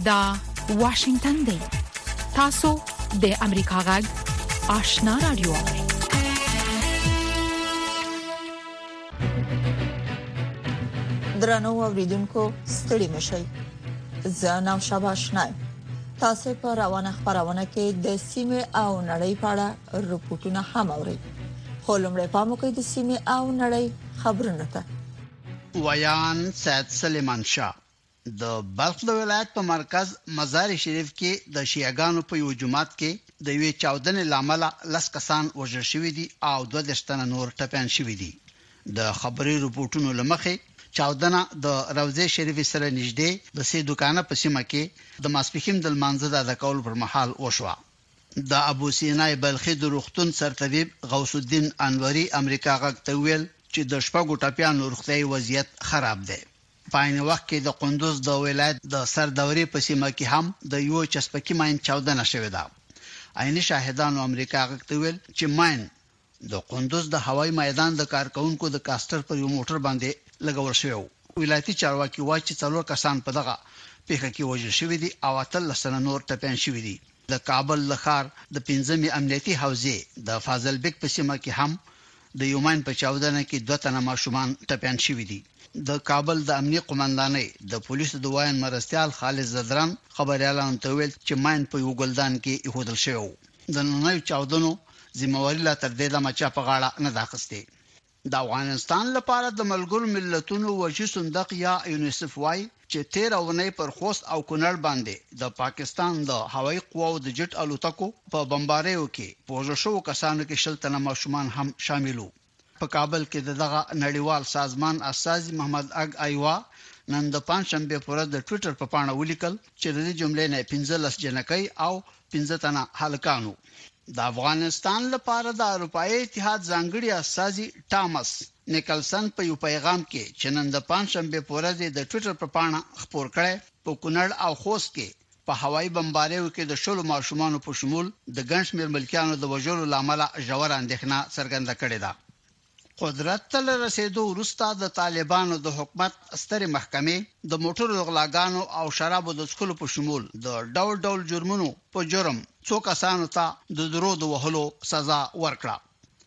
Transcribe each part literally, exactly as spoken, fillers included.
دا واشنگتن دی تاسو د امریکا غږ آشنا رادیو درنو اوریدونکو ستړي مشئ زه نام شابه آشنا تاسو په روانه خبرونه کې د سیمه او نړۍ په اړه رپورټونه هم اورئ خو لمړی پام وکړئ د سیمه او نړۍ خبرونه ته ویان سید سلیمان شاه د بلخ د ولایت په مرکز مزار شریف کې د شیعاګانو په یو جماعت کې د یوې چاودنې لامل لس کسان وژل شوي دي او دوه دشتنه نور ټپيان شوي دي د خبري رپورټونو لمخې چاودنه د روضه شریف سره نږدې د سې دکانه په سیمه کې د ماسپخیم د منځه د کول پر مهال وشوه د ابو سینای بلخي د روغتون سرطبيب غوث الدین انوري امریکا غږ ته ویل چې د شپږو ټپيانو روغتي وضعیت خراب دی په عین وخت کې د قندوز د ولایت د سردوري په سیمه کې هم د یو چسپکی ماین چاودنه شوې ده عیني شاهدانو امریکا غږ ته ویل چې ماین د قندوز د هوایي میدان د کارکونکو د کاستر پر یو موټر باندې لګول شوی ولایتي چارواکي وايي چې څلور کسان په دغه پیښه کې وژل شوي دي او اتل سنه نور ټپيان شوي دي د کابل لخر د پنځمې امنیتي حوزې د فاضل بیگ په سیمه کې هم د یومین په چاودنه کې دوه تنه ماشومان ټپيان شوي دي د کابل د امنیت قومندانۍ د پولیسو د وایي مرستيال خالد زدران خبريالان ته ویل چې ماین په یو ګلدان کې ایښودل شوی د نننۍ چاودنو ذمہواری لا تر دې د مچا په غاړه نه داخسته د افغانستان لپاره د ملګرو ملتونو وجې صندوق یا یونیسف وايي چې تیر اونۍ پر خوست او کونړ باندې د پاکستان د هوایي قواو د جټ الوتکو په بمباریو کې پوجو شو کسانو کې شل تنه ماشومان هم شاملو په کابل کې دغه نړیوال سازمان اساسي محمد اگ ایوا نن د پنځشنبه پر ورځ د ټوئیټر په پاڼه ولیکل چې د جملې نه پنځلس جنکۍ او پنځه تنه هلکانو د افغانستان لپاره د اروپאי اتحاد ځانګړي اساسي ټامس نیکلسن په یو پیغام کې چې نن د پنځشنبه پر ورځ د ټوئیټر په پاڼه خبر کړي په کونړ او خوست کې په هوایي بمباریو کې د شلو ماشومانو په شمول د ګنش میر ملکیانو د وژلو لامل ژور اندېښنه څرګنده کړې ده قدرت ته رسیدو وروسته د طالبانو د حکومت سترې محکمې د موټرو غلاګانو او شرابو د څښلو په شمول د ډول ډول جرمونو په جرم څو کسانو ته د درود وهلو سزا ورکړه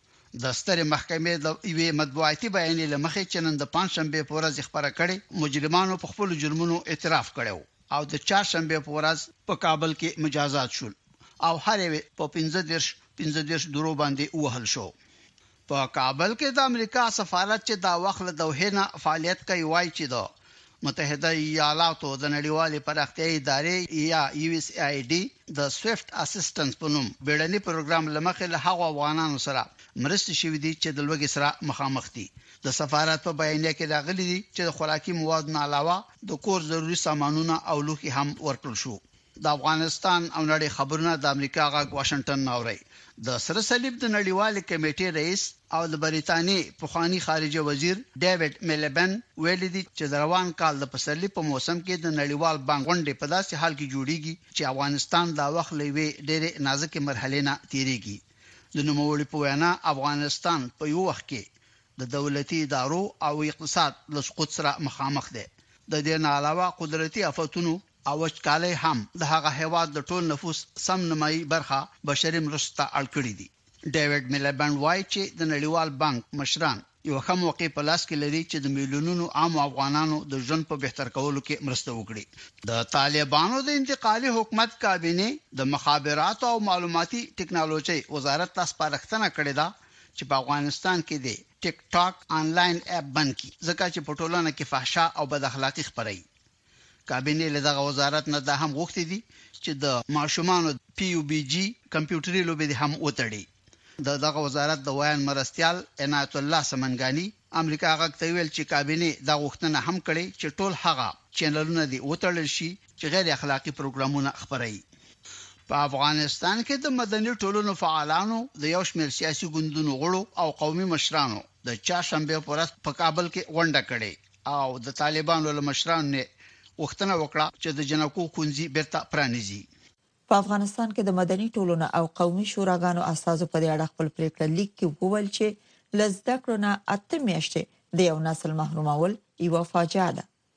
د سترې محکمې د یوې مطبوعاتي بیان لمخې چې نن د پنځشنبه په ورځ خبره کړې مجرمانو په خپل جرمونو اعتراف کړو او د چهارشنبه په ورځ په کابل کې مجازات شول او هر یو په پنځه دیرش پنځه دیرش درو باندې وهل شو په کابل کې د امریکا سفارت چې دا وخت له دوه نه فعالیت کوي وایي چې د متحده ایالاتو د نړیوالې پراختیايي ادارې یا یو اس ای ډي د سویفت اسسټنس په نوم بیړني پروګرام لمخې له هغو افغانانو سره مرستې شوې دي چې د لوګي سره مخامخ دي د سفارت په بیان کې راغلي دي چې د خوراکي موادو نه علاوه د کور ضروري سامانونه او لوښي هم ورکړل شو د افغانستان او نړۍ خبرونه د امریکا غږ واشنگټن ناوړي د سره صلیب د نړیوالې کمیټې رئیس او د بریتانیې پخوانی خارجه وزیر ډیوډ میلبن ویلي دي چې د روان کال د پسرلي په موسم کې د نړیوال بانک غونډې په داسې حال کې جوړیږي چې افغانستان دا وخت لوي ډېرې نازکه مرحله نه تیریږي د نوموړي په وینا افغانستان په یو وخت کې د دولتي ادارو او اقتصاد له سقوط سره مخامخ دی د دې نه علاوه قدرتي آفتونو او وچکالۍ هم د هغه هیواد د ټول نفوس سم نمایي برخه بشري مرسته اړ کړې دي ډیوډ میلبن وايي چې د نړیوال بانک مشران یو هم موقع په لاس کې لري چې د میلیونونو عام افغانانو د ژوند په بهتر کولو کې مرسته وکړي د طالبانو د انتقالي حکومت کابینه د مخابرات او معلوماتي ټکنالوژي وزارت تاسو پارښتنه کړې ده چې په افغانستان کې د ټیک ټاک آنلاین اپ بند کړي ځکه چې په ټولنه کې فحشا او بد اخلاقی خپري کابینه له دغه وزارت نه د هم غوښتي دي چې د ماشومانو پی یو بی جی کمپیوټري لوبې هم وتړي د دغه وزارت د وایان مرستيال عنایت الله سمنګانی امریکا غږ ته ویل چې کابینه د غوښتنه هم کړي چې ټول هغه چینلونه دي وتړل شي چې غیر اخلاقی پروګرامونه خپري په افغانستان کې د مدني ټولنو فعالانو د یو شمېر سیاسي ګوندونو غړو او قومي مشرانو د چهارشنبه په ورځ په کابل کې غونډه کړې او د طالبانو له مشرانو وختونه وکړه چې د جنکو کونزي بیرته پرانیزي په افغانستان کې د مدني ټولنو او قومي شوراګانو اساسو په اړه خپل پریکړه لیک کې وویل چې لزدکرونه اته میاشتې د یو نسل محرومول یو فاجعه ده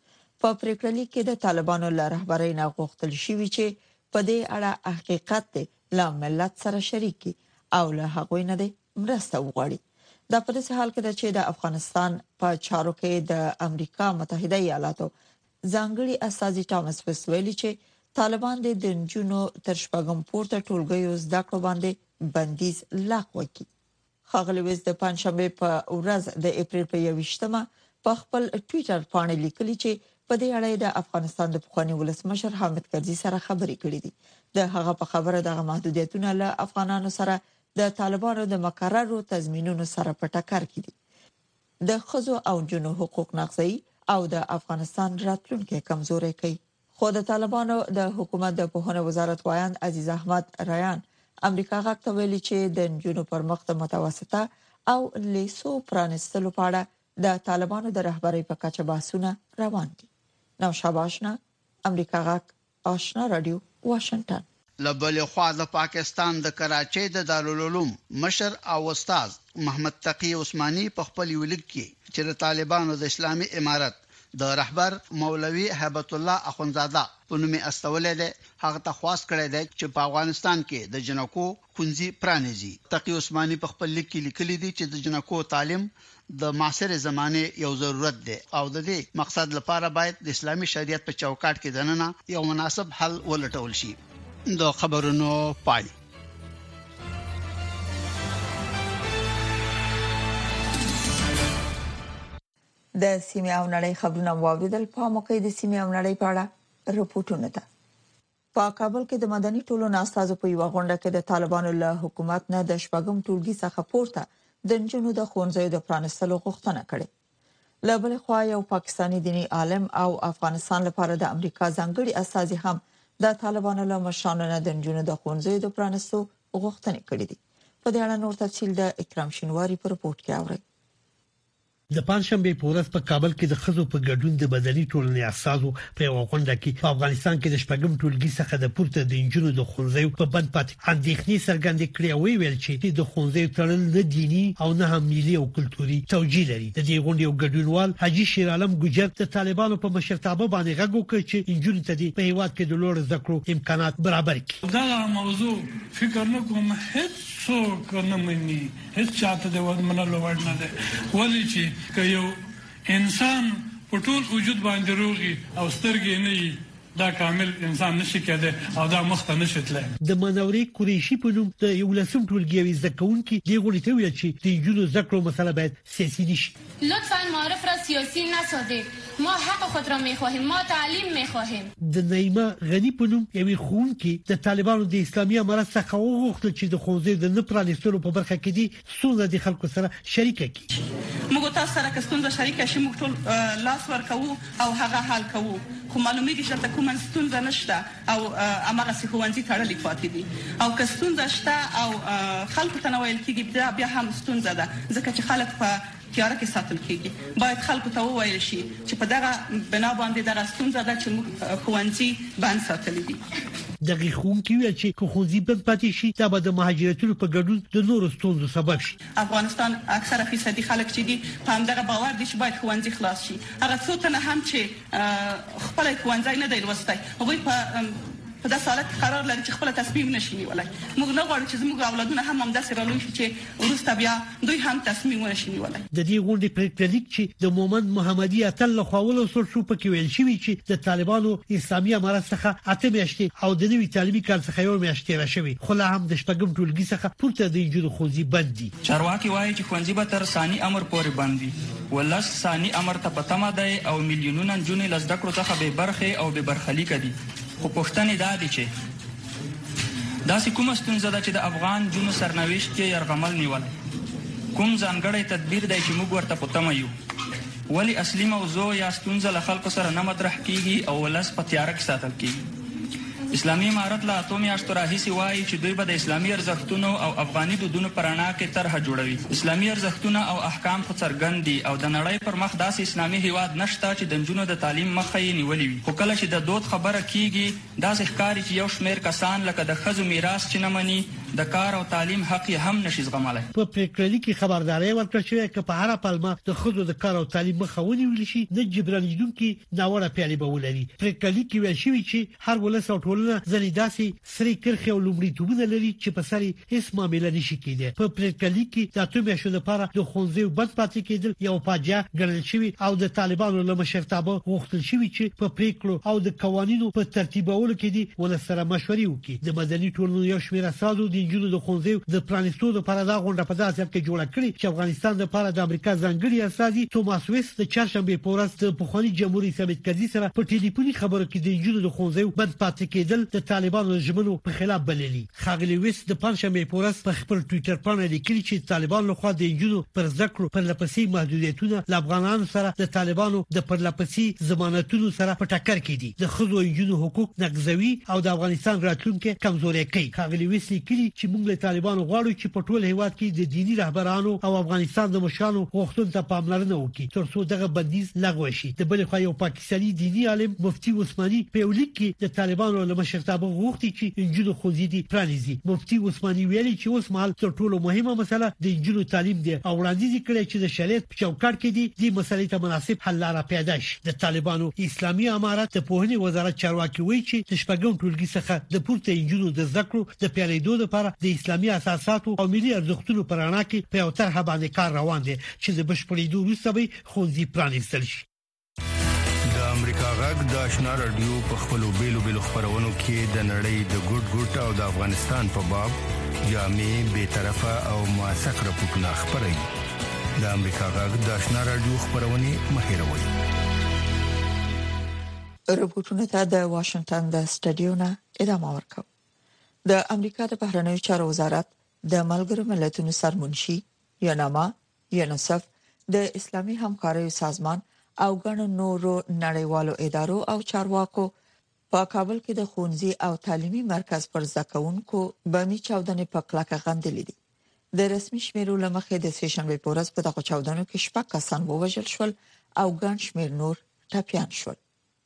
په پریکړه لیک کې د طالبانو له رهبرۍ نه غوښتل شوی چې په دې اړه حقیقت دی لا ملت سره شریک او له هغوی نه مرسته وغواړي. دا په دې حال کې چې د افغانستان په چارو کې د امریکا متحده ایالاتو ځانګړي استازي ټامس ویس ویلي چې طالبان د دنجونو تر شپږم پورته ټولګیو زده کړو باندې بندیز لغوه کړي. خاغلی ویس د پنځشنبه په ورځ د اپریل په یوویشتمه په خپل ټوئیټر باندې لیکلي چې په دې اړه د افغانستان د پخوانی ولسمشر حامد کرزي سره خبرې کړې دي. د هغه په خبره د محدودیتونو له افغانانو سره د طالبانو د مقررو تضمینونو سره په ټکر کې دي. د خزو او جنو حقوق نقضي او د افغانستان راتلونکي کمزوري کوي. خو د طالبانو د حکومت د پوهنې وزارت وایان عزیز احمد ریان امریکا غاکته ویلي چې د جنوب پر مخ د متوسطه او لیسو پرانستلو په اړه د طالبانو د رهبرۍ په کچه بحثونه روان دي. نو شاباشنا امریکا غاک آشنا رادیو واشنگټن. لبل خوا د پاکستان د کراچۍ د دارالعلوم مشر او استاد محمد تقی عثماني په خپل ولیک کې چې د طالبانو د اسلامي امارت د رهبر مولوي هیبت الله اخونزاده په نوم استولې ده هغه ته خواست کړی دی چې په افغانستان کې د جنکو خونځي پرانیزي. تقی عثماني په خپل لیک کې لیکلي دي چې د جنکو تعلیم د معاصر زمانه یو ضرورت دی او د دې مقصد لپاره باید د اسلامي شریعت په چوکاټ کې دننه یو مناسب حل ولټول شي. د خبرونو پای. د سیمه او نړۍ خبرونه واوریدل. په موقع د سیمه او نړۍ په اړه رپورټونه ده. په کابل کې د مدني ټولنو استازو په یو غونډه کې د طالبانو له حکومت نه د شپږم ټولګي څخه پورته د جنونو د خونځو د پرانستلو غوښتنه کړې. له بل خوا یو پاکستانی دینی عالم او افغانستان لپاره د امریکا ځانګړي استازي هم د طالبانو له مشرانو نه د جنونو د خونځو د پرانستلو غوښتنه کړې دي. په دې اړه نور تفصیل د اکرام شینواری په رپورت کې اورئ. د پنځشنبه په ورځ په کابل کې د خزو په ګډون د مدني ټولنې اساسو په یو غونډه کې په افغانستان کې د شپږم ټولګي څخه د پورته د انجونو د خونځو په بند پاتې اندېښنې څرګندې کړې او ویل چې د خونځو تړل نه دینی او نه هم ملي او کلتوري توجیه لري. د دې غونډې یو ګډونوال حاجی شیر عالم ګجر د طالبانو په مشرتابه باندې غږ وکړ چې انجونو ته په هیواد کې د لوړ زده کړو امکانات برابر کړي. دا موضوع فکر نه کوم هیڅ څوک نه مني، هیڅ چاته د ورمنلو وړ نه ده. ولې چې که یو انسان په ټول وجود باندې روغي او سترګې نه دا کامل انسان نشي کېده او دا مخته نشي تللی. د منورې قریشي په نوم د یو لسم ټولګي زکونکي دی غوړي ته ویل چې د جنو ذکر مسله باید سیاسي نشي. لطفاً معارف را سیاسی نسازید. ما حق خود را می‌خواهیم، ما تعلیم می‌خواهیم. د نعیمه غنی په نوم یو خونکي د طالبانو د اسلامي امارت څخه وغوښتل چې د خونځې د نه پرانیستلو په برخه کې دي څونه د خلکو سره شریک کړي. موږ تاسو سره کستون د شریک شي موږ ټول لاس ورکوو او هغه حل کوو. خو معلومیږي چې کوم ستونزه نشته او امغه سیخوانځي تړلې پاتې دي او کستونزه شته او خلکو ته نویل کېږي بیا هم ستونزه ده ځکه چې خلک په تیاره کې ساتل کېږي. باید خلکو ته وویل شي چې په دغه بنا باندې دغه ستونزه ده چې موږ خوانځي بند ساتلې دي. دغه خونکي ویل چې خوځي بند پاتې شي دا به د مهاجرتونو په ګډون د نورو ستونزو سبب شي. افغانستان اکثره فیصدي خلک چې دي په همدغه باور دي چې باید خوانځي خلاص شي. هغه څو تنه هم چې خپل خوانځي نه دی لوستی هغوی په په داسې حالت کې قرار لري چې خپل تصمیم نشي نیولای. موږ نه غواړو چې زموږ اولادونه هم همداسې رالوي شي چې وروسته بیا دوی هم تصمیم ونشي نیولای. د دې غونډې پریکړه لیک چې د مومند محمدي اتل له خواولو سره شو پکې ویل شوی چې د طالبانو اسلامي امارت څخه اته میاشتې او د نوي تعلیمي کال څخه یو میاشتې راشوي خو لا هم د شپږم ټولګي څخه پورته د انجونو خونځي بند دي. چارواکي وایي چې خونځي به تر ثاني امر پورې بند وي. ولس ثاني امر ته پتمه دی او میلیونونه جنې لزده کړو څخه به برخه او به برخلیک دي. خو پښتنې دا دي چې دا سې کومه ستونزه ده چې د افغان جنو سرنوشت کې یرغمل نیول کوم ځانګړی تدبیر دی چې موږ ورته په تمه یو. ولی اصلي موضوع یا ستونزه له خلکو سره نه مطرح کیږي او ولس په تیاره کې ساتل کیږي. اسلامي امارت له اتو میاشتو راهیسې وایي چې دوی به د اسلامي ارزښتونو او افغاني دودونو په رڼا کې طرحه جوړوي. اسلامي ارزښتونه او احکام خو څرګند دي او د نړۍ پر مخ داسې اسلامي هیواد نشته چې د نجونو د تعلیم مخه یې نیولې وي. خو کله چې د دود خبره کیږي داسې ښکاري چې یو شمېر کسان لکه د ښځو میراث چې نه مني د کار او تعلیم حق هم نشي زغملای. په پریکړه کې خبرداري ورکړه شوې چې په هر پلمه د خزو د کار او تعلیم مخاوني ویل شي د جبرانیدونکو ناوړه پیالي به ولري. پریکړه کې ویل شوی چې هر ولس او ټولنه ځنې داسې سری کرخي او لومړیتوبونه لري چې په سری هیڅ معاملې نشي کېدای. په پریکړه کې د اتمه شو لپاره د خونځو بند پاتې کېدل یو فاجعه ګڼل شوی او د طالبانو له مشرتابه غوښتل شوی چې په پریکړو او د قوانینو په ترتیبولو کې دي ولسره مشورې وکړي. د مدني ټولنو یو شمېر اساسو د انجونو د خونځو د پرانیستو لپاره دا غونډه په داسې کې جوړه کړې چې افغانستان لپاره د امریکا ځانګړي استازي توماس ویس د چهارشنبه په ورځ د پخوانی جمهوریت ثابت کړي سره په ټلیفوني خبرو کې د انجونو د خونځو بند پاتې کېدل د طالبانو ژمنو په خلاف بللي. خاغلی ویس د پنځشنبه په ورځ په خپل ټوئیټر باندې لیکلي چې طالبان له خوا د انجونو پر ذکر پر لپسې محدودیتونه له افغانانو سره د طالبانو د پر لپسې ضمانتونو سره په ټکر کې دي. د خزو انجونو حقوق نقضوي او د افغانستان راتلونکي کمزوري کوي. خاغلی ویس لیکلي چې موږ له طالبانو غواړو چې په ټول هیواد کې د دینی رهبرانو او افغانستان د مشرانو غوښتنو ته پاملرنه وکړي ترڅو دغه بندیز لغوه شي. د بل خوا یو پاکستاني دینی عالم مفتي عثماني په ولیک کې د طالبانو له مشرتابه غوښتي چې انجونو خوځي دي پرانیزي. مفتي عثماني ویلي چې اوس مهال تر ټولو مهمه مسله د انجونو تعلیم دی او وړاندیز کړي چې د شریعت په چوکاټ کې دي د مسلې ته مناسب حل لاره پیدا شي. د طالبانو اسلامي امارات د پوهنې وزارت چارواکي وایي چې د شپږم ټولګي څخه د پورته انجونو د ذکر د پیلېدو لپاره د اسلامي اساساتو او ملي ارزښتونو پر اړه کې په یو طرحه باندې کار روان دي چې د بشپړېدو وروسته به خونځي پرانیستل شي. د امریکا غږ د آشنا رادیو په خپلو بیلو بیلو خبرونو کې د نړۍ د ګډ ګډ او د افغانستان په باب جامع بے طرفه او موثق راپورټونه خبري. د امریکا غږ د آشنا رادیو خبرونه مهیروي. رپورټونه ته د واشنگټن د سټډیو نه ادامه ورکوي. د امریکا د بهرنیو چارو وزارت د ملګرو ملتونو سرمنشي یوناما یونیسف د اسلامي همکارۍ سازمان او ګڼو نورو نړیوالو ادارو او چارواکو په کابل کې د خونځي او تعلیمي مرکز پر ځکونکو بمی چاودنې په کلکه غندلې دي. د رسمي شمیرو لمخې د سېشنبه په ورځ په دغه چاودنو کې شپږ کسان ووژل شول او ګڼ شمیر نور ټپيان شول.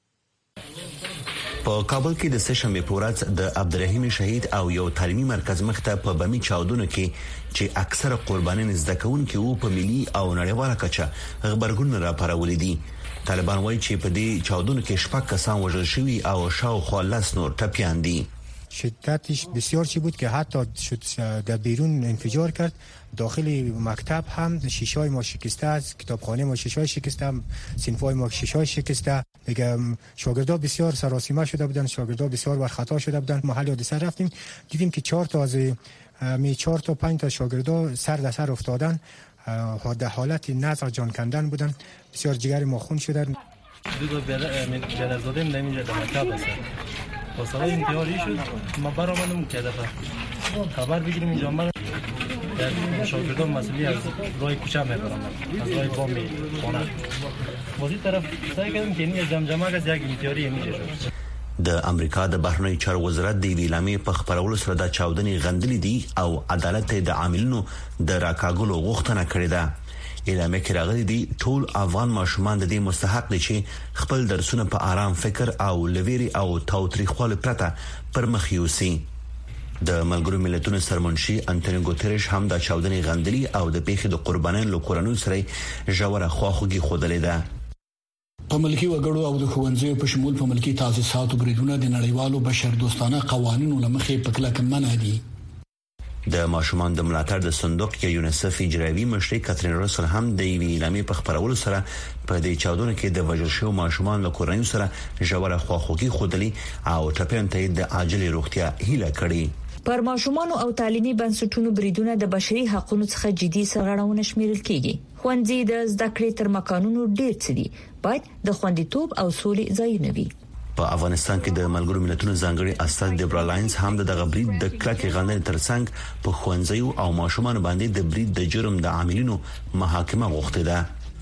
په کابل کې د سېشنبه په ورځ د عبدالرحیم شهید او یو تعلیمي مرکز مخته په بمی چاودنو کې چې اکثره قربانیان زدهکونکي وو په ملي او نړیواله کچه خبرګون راپارولې دي. طالبان وایي چې په دې چاودنو کې شپږ کسان وژل شوي او شاوخوا لس نور ټپيان دي. شدتش بسیار چی بود که حتی شد در بیرون انفجار کرد. داخل مکتب هم شیشه‌های ما شکسته است، کتابخانه ما شیشه‌های شکسته، صنف‌های ما شیشه‌های شکسته. دیگه شاگردان بسیار سراسیمه شده بودند، شاگردان بسیار بر خطا شده بودند. محل حادثه رفتیم دیدیم که چهار تا از می چهار تا پنج تا شاگردان سر در سر افتادن، در حالت نزع جان کندن بودند، بسیار جگر ما خون شدن. دو تا بیادر زاده من اینجا در مکتب هستن. واسه انتحاری شد ما برامونم که دفعه خبر بگیریم اینجا من در شاگردان مسئولی از راه کوچه میبرم از راه بام خانه بازی طرف سعی کردیم که این جمجمه از یک انتحاری میشه شد. د امریکا د بهرنیو چارو وزارت د ویلامې په خبرولو سره د چاودنې غندلې دي او عدالت د عاملینو د راکاګلو غوښتنه کړې ده. اعلامیه کې راغلي دي ټول افغان ماشومان د دې مستحق دي چې خپل درسونه په آرام فکر او لويري او تاوتریخوالي پرته پر مخ یوسي. د ملګرو ملتونو سرمنشي انټونیو ګوتریش هم د چاودنې غندلې او د پیښې د قربانیانو لکورانو سره ژوره خواخوږي خوده ده. په ملکی وګړو او د خوندزیو په شمول په ملکی تاسیساتو بریدونه د نړیوالو بشر دوستانه قوانینو لمخې په کلکه منع دي. د ماشومان د ملاتړ د صندوق کې یونیسف اجرایي مشري کاترین رسل هم د ویلامې په خبرولو سره په دې چاودنو کې د وژل شوو ماشومان له کورنۍ سره ژوره خواخوږي خوده او ټپيان ته د عاجل روغتیا هیله کړې. پر ماشومان او تعلیمي بنسټونو بریدونه د بشري حقوقو څخه جدي سرغړونه شمیرل کیږي. خوندې د زده کړې تر مکانونو ډیر څه دي باید د خوندیتوب او سولې ځای نه وي. په افغانستان کې د ملګرو ملتونو ځانګړي استاد دیبرا لاینز هم د دغه برید د کلکې غندنې ترڅنګ په خوندزیو او ماشومان باندې د برید د جرم د عاملینو محاکمه غوښته ده.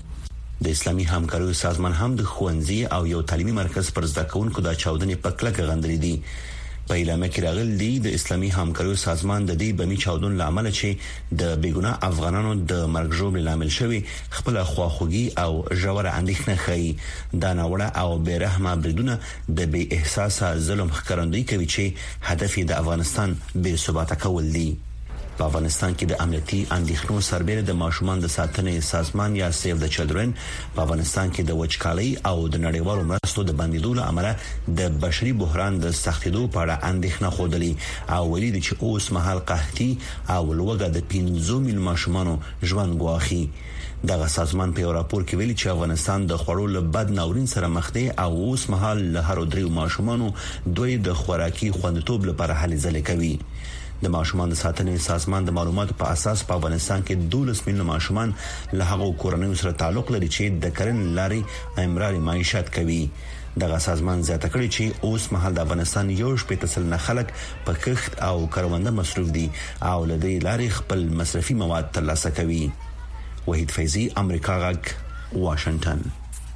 د اسلامي همکارۍ سازمان هم د خوندزي او یو تعلیمي مرکز پر زده کوونکو د چاودنې په کلکې غندلې دي. په اعلامیه کې راغلي دي د اسلامي همکارۍ سازمان د دې بمی چاودون لامل چې د بیګناه افغانانو د مرګ ژوبل لامل شوی خپل خواخوږي او ژوره اندېښنه ښيي دا ناوړه او بیرحمه بریدونه د بې احساسه ظلم ښکارندوی کوي چې هدف د افغانستان بې ثباته کول دي. په افغانستان کې د امنیتي اندېښنو سربېره د ماشومان د ساتنې سازمان یا سیف د چلډرن په افغانستان کې د وچکالۍ او د نړیوالو مرستو د بندیدو لامل د بشري بحران د سختېدو په اړه اندېښنه خوده او ویلي چې اوس مهال قحطي او لوږه د پنځه میلیون ماشومانو ژوند ګواښي. دغه سازمان په یو راپور کې ویلي چې افغانستان د خوړو له بد ناورین سره مخ دی او اوس مهال له هر درې ماشومانو دوی د خوراکي خوندیتوب لپاره هلې ځلې کوي. د ماشومان د ساتنې سازمان د معلوماتو په اساس په افغانستان کې دولس میلیونه ماشومان له هغو کورنیو سره تعلق لري چې د کرنې لارې امراري معیشت کوي. دغه سازمان زیاته کړی چې اوس مهال د افغانستان یو شپږ سلنه خلک په کښت او کرونده مصروف دي او له دې لارې خپل مصرفي مواد ترلاسه کوي. وحید فیضی، امریکا غږ، واشنگټن.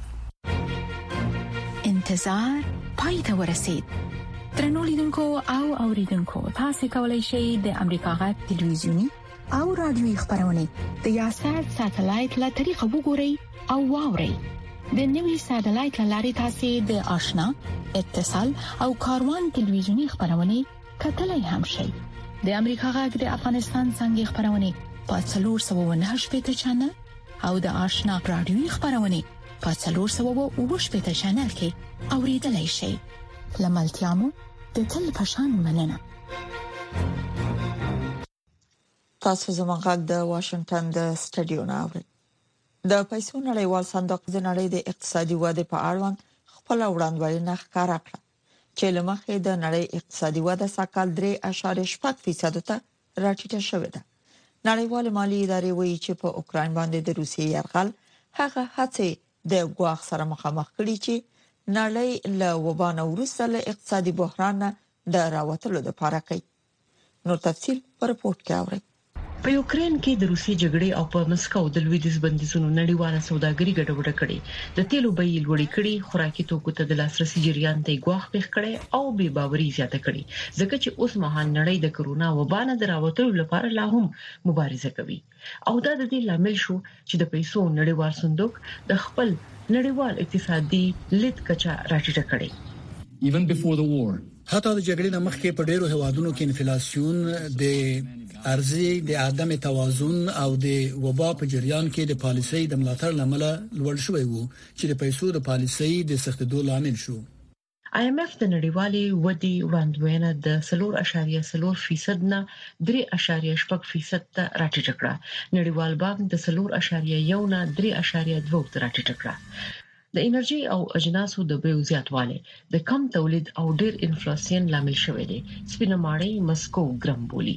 انتظار پای ته ورسید. ترنو لیدونکو او اوریدونکو تاسو کولی شئ د امریکا غږ ټلویزیونی او رادیوي خبرونه د یاشر ساتلایت له طریقو وګورئ او واورئ. د نوي ساتلایت لارې تاسو د آشنا اتصال او کاروان ټلویزیونی خبرونه کتلای هم شئ. د امریکا غږ د افغانستان څنګه خبرونه په څلور سوه او نهه شپږ چنل او د آشنا رادیوي خبرونه په څلور سوه او اووه شپږ چنل کې اوریدلای شئ. لملتيامو د تل پشان مننه. تاسو زموږ غږ د واشنگټن د سټډیو نه اورئ. د پیسو نړیوال صندوق د نړۍ د اقتصادي وده په اړه خپل وړاندوینه ښکارا کړه چې لمخې د نړۍ اقتصادي وده سکهال درې اعشاریه شپږ فیصد ته راټیټه شوې ده. نړیوال مالی ادارې وایي چې په اوکرين باندې د روسیې يرغل هغه هڅې د ګواښ سره مخامخ کړي چې نړۍ له وبانه وروسته له اقتصادي بحران د راوتلو لپاره کوي. نو تفصیل په رپورت کې اورئ. په یوکرين کې د روسي جګړې او په مسکو د لویدیز بندیزونو نړیواله سوداګري ګډوډه کړې، د تیلو بیې لوړې کړې، خوراکي توکو ته د لاسرسي جریان ته ګواښ پېښ کړي او بې باوري زیاته کړې، ځکه چې اوس مهال نړۍ د کرونا وبانه د راوتلو لپاره لا هم مبارزه کوي. او دا د دې لامل شو چې د پیسو نړیوال صندوق د خپل نړیوال اقتصادي لید کچا راټیټه کړې. even before the war حتی د جګړې نه مخکې په ډیرو هوادونو کې انفلیسیون د ارزي د عدم توازن او د وبا په جریان کې د پالیسۍ د ملاتړ لامل لوړ شوی وو چې د پیسو د پالیسۍ د سختېدو لامل شو. آی ایم ایف د نړیوالې ودی وړاندوینه د څلور اعشاریه څلور فیصد نه درې اعشاریه شپږ فیصد ته راټیټه کړه. نړیوال بانک د څلور اعشاریه یو نه درې اعشاریه دوه ته راټیټه کړه. د انرژي او اجناسو د بیو زیاتواله د کم تولید او ډیر انفلیسیون لامل شوی دی. سپینه ماړی مسکو ګرم بولی.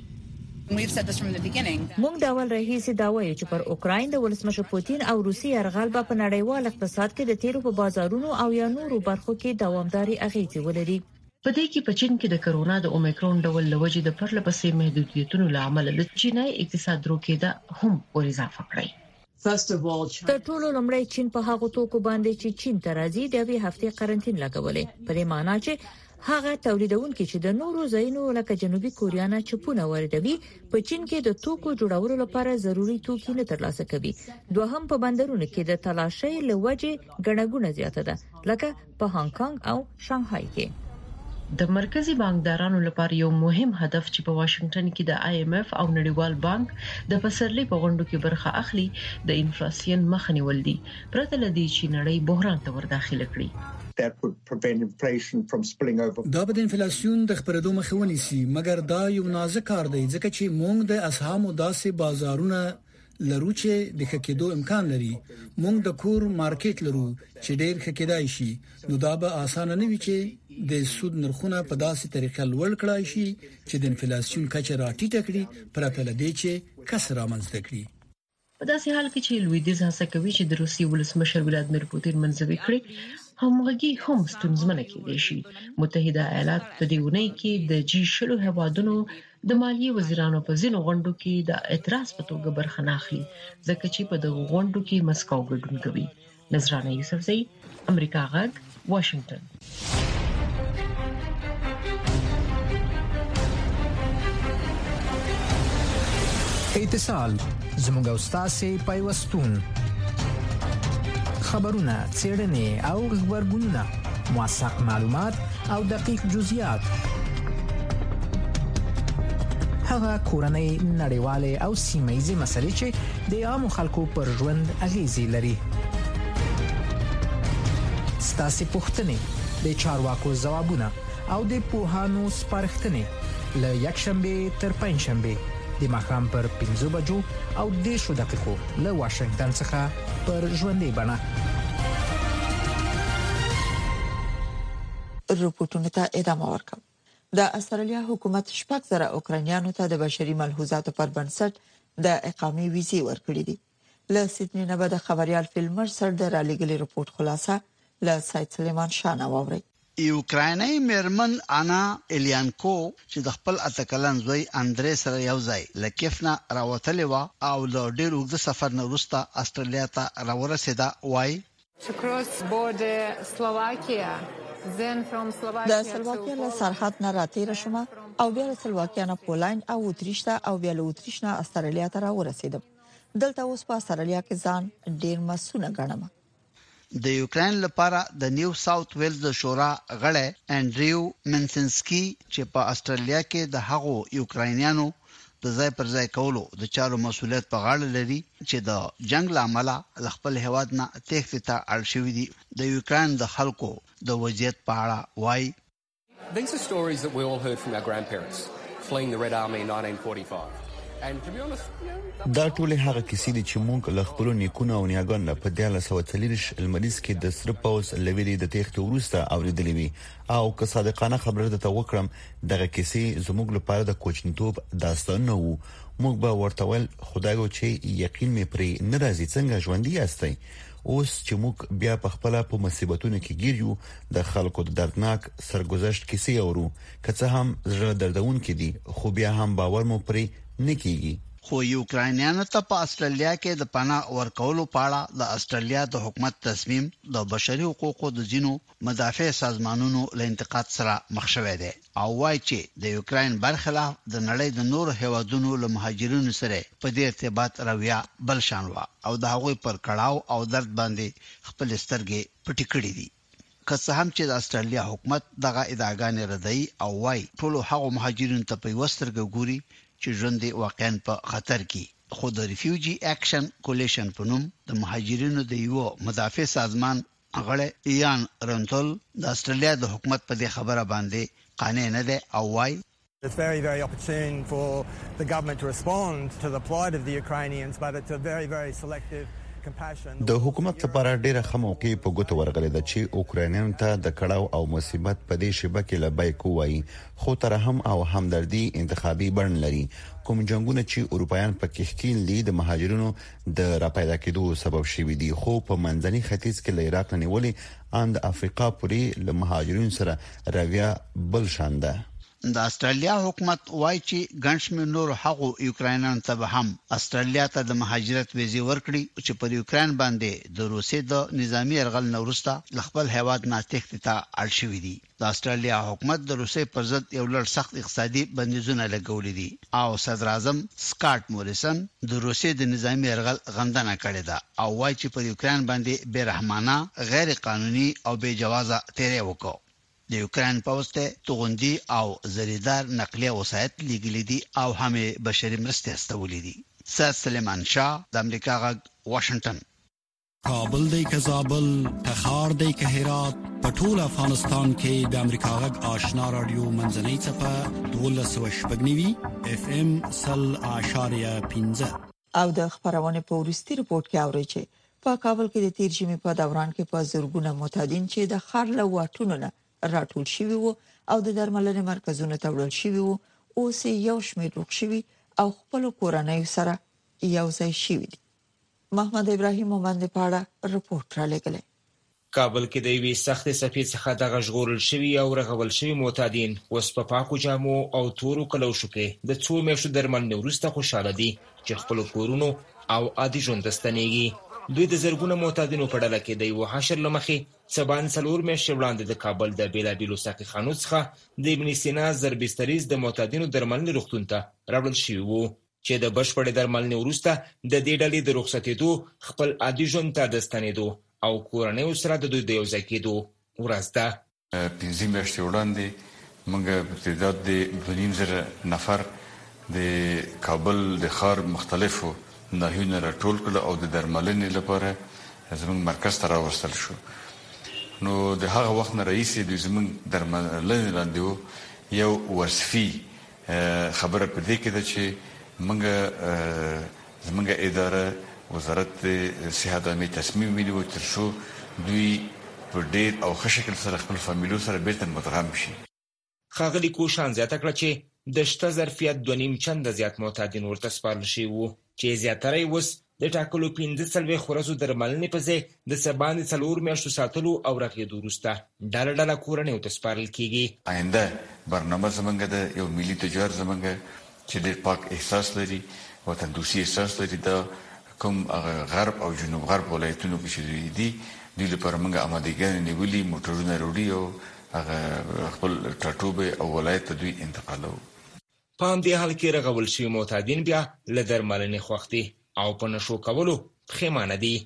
موږ د اول رئیس دا وایي چې پر اوکرين د ولسمشر پوتین او روسي يرغل په نړیوال اقتصاد کې د تیرو په بازارونو او یا نورو برخو کې دوامداري اغېزې ولري. په دې کې په چین کې د کرونا د اومیکرون ډول لوجې د پرله پسې محدودیتونو لامل د چینای اقتصاد روکېده هم ور اضافه کړی. تر ټولو لومړی چین په هغه توکو باندې چې چین ته راځي د یوې هفتې قرنټین لګولې، په دې معنی چې هغه تولیدونکو چې د نورو ځایونو لکه جنوبي کوریا نه چپونه واردوي په چین کې د توکو جوړولو لپاره ضروري توکي نه ترلاسه کوي. دوهم په بندرونو کې د تلاشۍ لوجې ګڼګونه زیاته ده لکه په هانګ کانګ او شانګهای کې. د مرکزی بانکدارانو لپاره یو مهم هدف چې په واشنگټن کې د آی ایم ایف او نړیوال بانک د پسرلي په غونډو کې برخه اخلي د انفلیسیون مخه نیول دي، پرته لدی چې نړۍ بحران ته ور داخله کړي. that would prevent inflation from spilling over. دا به د انفلیسیون د خبرېدو مخه ونیسي، مګر دا یو نازک کار دی ځکه چې موږ د اسهامو داسې بازارونه لرو چې د خکېدو امکان لري. موږ د کور مارکیټ لرو چې ډېر خکېدای شي، نو دا به اسانه نه وي چې د سود نرخونه په داسې طریقه لوړ کړای شي چې د انفلیسیون کچه راټیټه کړي، پرته لدی چې کسر رامنځته کړي. په داسې حال کې چې لویدیز هڅه کوي چې د روسي ولسمشر ولادیمیر پوتین منځوي کړي، همغږي هم ستونزمنه کېدای شي. متحده ایالات په دې ونې کې د جی شلو هوادونو د مالیې وزیرانو په ځینو غونډو کې د اعتراض په توګه برخه نه اخلي، ځکه چې په دغه غونډو کې مسکو ګډون کوي. نذرانه یوسفزئی، امریکا غږ، واشنگټن. اتصال زموږ او ستاسو پیوستون خبرونه څېړنې او خبرګونونه موثق معلومات او دقیق جزئیات هغه کورنۍ نړیواله او سیمه‌ییزه مسلې چې د عامو خلکو پر ژوند اغیزې لري ستاسو پوښتنې د چارواکو ځوابونه او د پوهانو سپارښتنې له یک شنبه تر پنځ شنبه د ماښام پر پنځه بجو او دېرش دقیقو له واشنگټن څخه پر ژوندۍ بڼه رپورټونو ته ادامه ورکوم. د استرالیا حکومت شپږ زره اوکرانیانو ته د بشري ملحوظاتو پر بنسټ د اقامې ویزې ورکړې دي. له سیدنی نه د خبريال فیلمر سر د رالیګلي رپورت خلاصه له سید سلیمان شاه نواوري. یوکراني مرمن انا الیانکو چې د خپل اتکلن زوی اندرې سره یو ځای لکفنا راوتلې و او له ډېر اوږد سفر نه وروسته استرالیا ته راورسېده وای د سلواکیا له سرحد نه راتېر شوم او بیا له سلواکیا نه پولند او اتریش ته او بیا له اتریش نه استرالیا ته راورسېدم. دلته اوس په استرالیا کې ځان ډېر مسونه ګڼم. د یوکرين لپاره د نیو ساوث ویلز د شورا غړی انډریو منسنسکی چې په استرالیا کې د هغو یوکراینیانو د ځای پر ځای کولو د چارو مسولیت په غاړه لري چې د جنگ لامل خپل هواد نه تېښتې ته اړ شوی دي. د یوکرين د خلکو د وضعیت په اړه وایي These are stories that we all heard from our grandparents fleeing the Red Army in nineteen forty-five. And to be honest, دا ټول هغه کیسې دي چې موږ له خپل نیکونو او نیاګانو په دیاله سو تلریش المریض کې د سر پاوس لویری د تېښتې وروسته اوریدلې وي او که صادقانه خبره ده وکړم دغه کیسې زموږ لپاره د کوچنیتوب داستان نه وو. موږ به ورتول خدایو چې یقین مې پرې ناراضي څنګه ژوندۍ یاستئ. اوس چې موږ بیا په خپل په مصیبتونو کې گیر یو د خلکو د دردناک سرګذشت کیسې اورو که څه هم زړه دردون کې دي خو بیا هم باور مو پرې نکېږي. خو یوکراینیانو ته په استرالیا کې د پناه ورکولو په اړه د استرالیا د حکومت تصمیم د بشري حقوقو د ځینو مدافع سازمانونو له انتقاد سره مخ شوی دی او وایي چې د یوکراین برخلاف د نړۍ د نورو هیوادونو له مهاجرینو سره په دې ارتباط رویه بل شان و او د هغوی پر کړهو او درد باندې خپل سترګې پټې کړې دي. که څه هم چې د استرالیا حکومت دغه ادعاګانې ردوي او وایي ټول هغو مهاجرینو ته په وسترګ ګوري چې ژوند واقعا په خطر کې. خو د ریفیوجی اکشن کولیشن په نوم د مهاجرینو د یو مدافع سازمان غړی ایان رنټل د استرالیا د حکومت په دې خبره باندې قانع نه دی او وایي It's very, very opportune for the government to respond to the plight of the Ukrainians, but it's a very, very selective د حکومت لپاره ډیره ښه موقع په ګوتو ورغلې ده چې اوکرانیانو ته د کړهو او مصیبت په دې شبکې لبای کوي خو ترحم او همدردي انتخابي بڼ لري. کوم جنگونه چې اروپایان په کې ښکیل دي د مهاجرینو د راپیدا کېدو سبب شوي دي خو په منځني ختیځ کې له عراق نه نیولې ان د افریقا پورې له مهاجرینو سره رویه بل شان ده. د استرالیا حکومت وایي چې ګڼشمیر نور هغو یوکراینانو ته به هم استرالیا ته د مهاجرت ویزې ورکړي چې پر یوکراین باندې د روسي د نظامی يرغل نه وروسته خپل هیواد نه تېښتې ته اړ شوي دي. د استرالیا حکومت د روسي پر ضد یو لړ سخت اقتصادي بندیزونه لګولي دي او صدر اعظم سکاټ موریسن د روسي د نظامی يرغل غندنه کړې ده او وایي چې پر یوکراین باندې بیرحمانه غیر قانوني او بې جوازه تیری وکړ. د یوکرين پوسټه توغندي او زریدار نقلیه وسایت لګلې دي او هم بشري مرستې استولې دي. سید سلیمان شاه د امریکا غږ واشنگټن. کابل دی که زابل تخار دی که هرات په ټول افغانستان کې د امریکا غږ آشنا رادیو منځنۍ چپه دولس وشپګنیوي اف ام سل اشاریه پنځه او د خبرونه په ورستي رپورت کې اوري چې په کابل کې د تیر جمعې په دوران کې په زورګونه معتادین چې د خار له واټونو نه راټول شوی وو او د درملنې مرکزونو ته وړل شوی وو اوس یو شمېر روغ شوی او خپل کورنۍ سره یو ځای شوی دي. محمد ابراهیم مومند پاړه رپورت را لګلې. کابل کې د وی سخت سفید څخه د غژغورل شوی او رغول شوی معتادین اوس په پاکو جامو او تورو کلوشو کې د څو میاشتو درملنې وروسته خوشاله دي چې خپل کورونو او عادي ژوند ستنېږي. دوی د زرګونو معتادینو په ډله کې د یو حشر لمخې سبان څلور میاشتې وړاندې د کابل د بیلابیلو ساقي خانو څخه د ابن سینا زربستریز د معتادینو درملنې روغتون ته راوړل شوي وو. چې د بشپړ درملنې وروسته د دې ډلې د رخصتېدو خپل عادي ژوند ته د ستنېدو او کورنۍ سره د دوی د یو ځای کېدو ورځ ده. پنځه میاشتې وړاندې موږ په تعداد د دوه نیم زره نفر د کابل د ښار مختلفو ناحیو راټول کړل او د درملنې لپاره زموږ مرکز ته راوستل شو. نو د هغه وخت نه رئیس د زموږ درملنې لاندې یو وصفي خبره په دې کې ده چې موږ زموږ اداره وزارت صحت عامه تصمیم ونیو تر څو دوی په ډېر او ښه شکل سره خپل فامیلو سره بیرته متغام شي. ښاغلي کوشان زیاته کړه چې د شته ظرفیت دوه نیم چنده زیات معتادین ورته سپارل شوي وو چې زیاتره یې اوس د ټاکلو پنځه څلوېښت ورځو درملنې په ځای د څه باندې څلور میاشتو ساتلو او رغېدو وروسته ډله ډله کورنیو ته سپارل کېږي. آینده برنامه زموږ د یو ملي تجار زموږ چې ډېر پاک احساس لري، وطن دوستي احساس لري، دا کوم غرب او جنوب غرب ولایتونو کې چې دي دوی لپاره موږ آمادګۍ نیولي، موټرونه وروړي او هغه خپل ټاټوبې او ولایت ته دوی انتقالو. په همدې حال کې رغول شوي معتادین بیا له درملنې خوښ دي او په نشو کولو پښیمانه دي.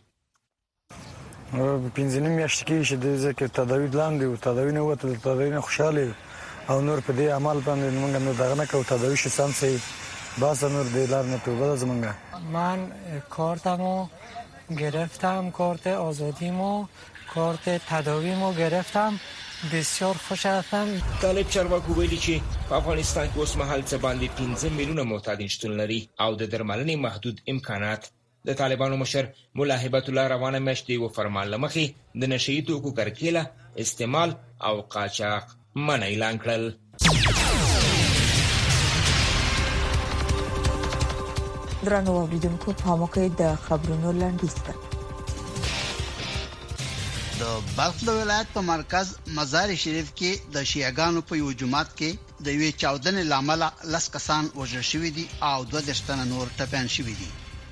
پنځه نیم میاشتې کېږي چې د ځکه تداوي لاندې و، تداوي نه وته، تداوي نه خوشحاله او نور په دې عمل باندې موږ نو دغه نه کوو، تداوی شو سم سي باز نور د لار نه توبه زمونږ. من کارتمو گرفتم، کارت آزادیمو، کارت تداویمو گرفتم، بسیار خوش هستم. طالب چارواکو ویلي چې په افغانستان کې اوس مهال څه باندې پنځه میلیونه معتادین شتون لري او د درملنې محدود امکانات. د طالبانو مشر ملا هیبت الله روانه میاشت د یو فرمان له مخې د نشه یي توکو کرکیله، استعمال او قاچاق منع اعلان کړل. درنو اوریدونکو په موقع د خبرونو لاندې د بلخ ولایت په مرکز مزار شریف کې د شیعاګانو په یو جماعت کې د یوې چاودنې لامل لس کسان وژل شوي دي او دوه دشتنه نور ټپيان شوي دي.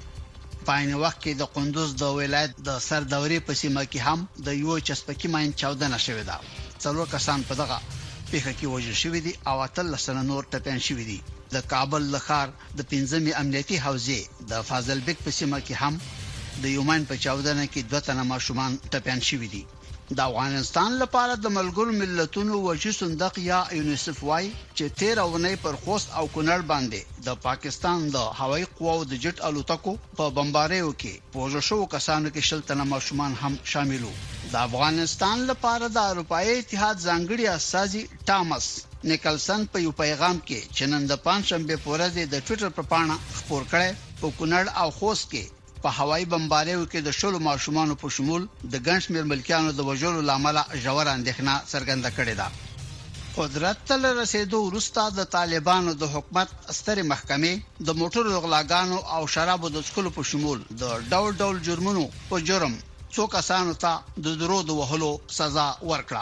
په عین وخت کې د قندوز د ولایت د سردوري په سیمه کې هم د یو چسپکی ماین چاودنه شوې ده. څلور کسان په دغه پیښه کې وژل شوي دي او اتلس نور ټپيان شوي دي. د کابل لخر د پنځمې امنیتي حوزې د فاضل بیگ په سیمه کې هم د یومین په چاودنه کې دوه تنه ماشومان ټپيان شوي دي. د افغانستان لپاره د ملګرو ملتونو وجود صندوق یا یونیسف وايي چې تیر اونۍ پر خوست او کونړ باندې د پاکستان د هوایي قواو د جټ الوتکو په بمباریو کې پوجو شو کسانو کې شل تنه ماشومان هم شاملو. د افغانستان لپاره د اروپאי اتحاد ځانګړي اساسي ټامس نیکلسن په یو پیغام کې چې نن د پنځشنبه په ورځ د ټوئیټر په پاڼه خبر کړي په کونړ او خوست کې په هوایي بمباریو کې د شلو ماشومان په شمول د ګنشمیر ملکیانو د وژلو لامل ژور اندېښنه څرګنده کړې ده. قدرت ته رسیدو وروسته د طالبانو د حکومت سترې محکمې د موټرو غلاګانو او شرابو د څښلو په شمول د ډول ډول جرمونو په جرم څو کسانو ته د درود وهلو سزا ورکړه.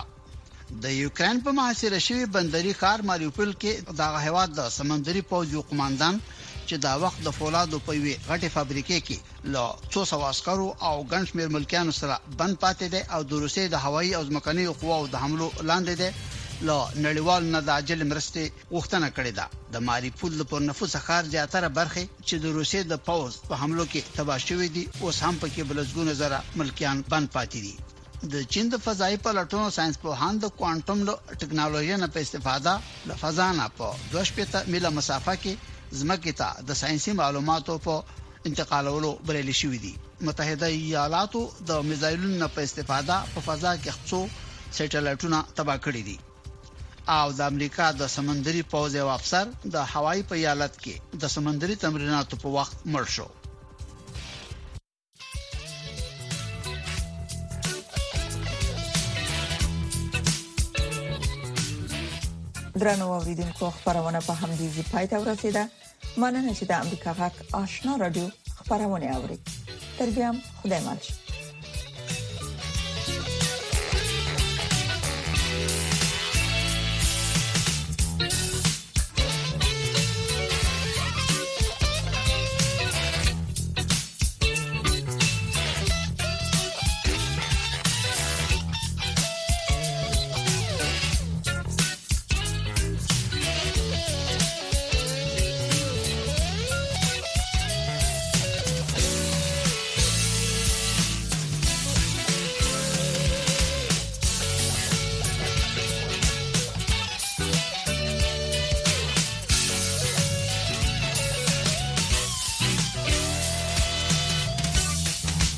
د یوکرين په محاصره شوی بندري ښار ماریوپول کې د هیواد د سمندري پوځ یو قوماندان چې دا وخت د فولادو په وی غټي فابریکې کې له څو سو عسکرو او ګنشمیر ملکیانو سره بند پاتې دي او د روسیې د هوایي او ځمکني قواو د حملو لاندې دي له نړیوال نه د عاجل مرستې غوښتنه کړې ده. د ماریوپول په نفوس ښار زیاتره برخه چې د روسیې د پوځ په حملو کې تباه شوې دي اوس هم پکې بلځګونه زره ملکیان بند پاتې دي. د چین د فضائي پلټونو ساينس پوهان د کوانټم ټکنالوژي نه په استفاده د فضا نه په دوه شپږ میله مسافه کې زمکه ته د ساينسي معلوماتو په انتقالولو بریالي شوې دي. متحده ایالاتو د میزایلونو په استفاده په فضا کې خصو سټلایټونه تباه کړی دي او د امریکا د سمندري پوځ یو افسر د هوایي په ایالت کې د سمندري تمریناتو په وخت مړ شو. درنو اوریدونکو خبرونه په همدې ځای پای ته ورسیده. مننه چې د امریکا غږ آشنا رادیو خبرونه اوري. تر بیا خدای مل.